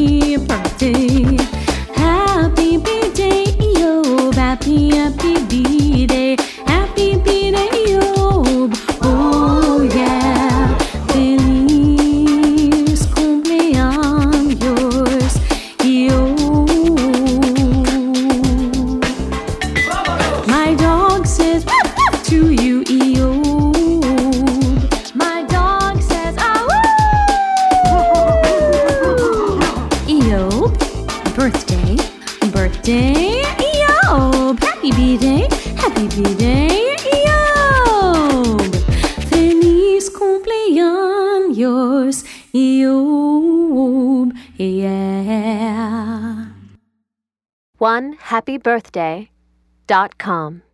happy birthday. Happy birthday, Eob. Happy birthday. Happy birthday, Eob. Oh yeah. Feliz cumpleaños, Eob. My dog says woof, woof to you, Eob. My dog says ah woo. Eob, birthday, Eob. Happy birthday, Eob. Feliz cumpleaños, Eob. Yeah. OneHappyBirthday.com